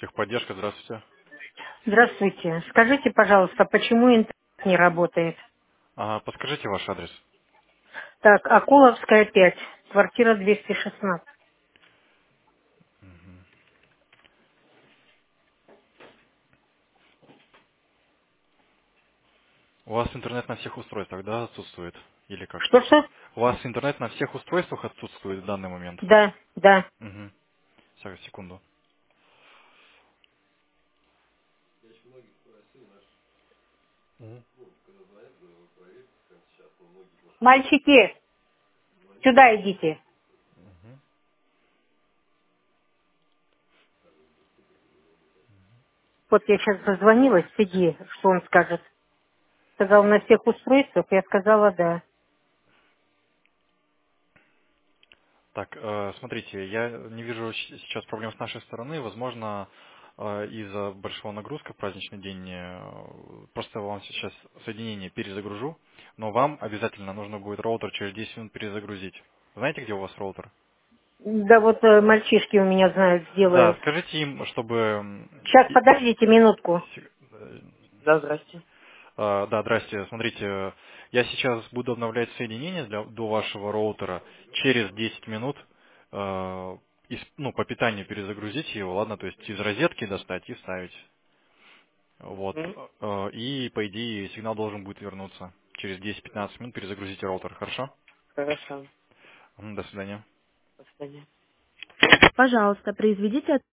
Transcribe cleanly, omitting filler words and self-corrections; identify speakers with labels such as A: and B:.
A: Техподдержка, здравствуйте.
B: Здравствуйте. Скажите, пожалуйста, почему интернет не работает?
A: Подскажите ваш адрес.
B: Так, Акуловская, 5, квартира 216.
A: У вас интернет на всех устройствах, да, отсутствует? Или как?
B: Что-что?
A: У вас интернет на всех устройствах отсутствует в данный момент?
B: Да, да.
A: Угу. Сейчас, секунду.
B: Мальчики, сюда идите. Вот я сейчас дозвонилась, сиди, что он скажет. Сказал, на всех устройствах, я сказала, да.
A: Так, смотрите, я не вижу сейчас проблем с нашей стороны. Возможно, из-за большого нагрузка в праздничный день, просто вам сейчас соединение перезагружу, но вам обязательно нужно будет роутер через 10 минут перезагрузить. Знаете, где у вас роутер?
B: Да вот мальчишки у меня знают,
A: Да,
B: сделают.
A: скажите им, чтобы...
B: Сейчас, подождите минутку. Да, здрасте.
A: Да, здрасте. Смотрите, я сейчас буду обновлять соединение до вашего роутера через 10 минут. По питанию перезагрузите его, ладно, то есть из розетки достать и вставить. Вот.
B: М,
A: И, по идее, сигнал должен будет вернуться. Через 10-15 минут перезагрузите роутер, хорошо?
B: Хорошо.
A: До свидания.
B: До свидания.
C: Пожалуйста, произведите